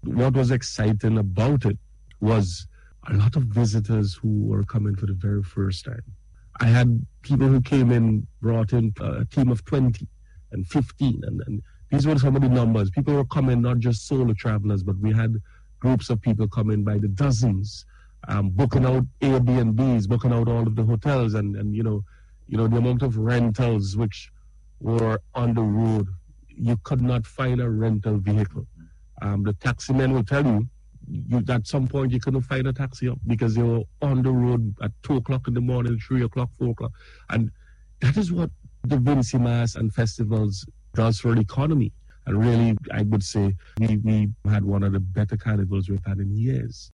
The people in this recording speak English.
what was exciting about it was a lot of visitors who were coming for the very first time. I had people who came in, brought in a team of 20 and 15, and these were some of the numbers. People were coming, not just solo travelers, but we had groups of people coming by the dozens, booking out Airbnbs, booking out all of the hotels, and you know, the amount of rentals which were on the road. You could not find a rental vehicle. The taxi men will tell you, at some point you couldn't find a taxi up because they were on the road at 2 o'clock in the morning, 3 o'clock, 4 o'clock. And that is what the Vincy Mas and festivals does for the economy. And really, I would say we had one of the better carnivals we've had in years.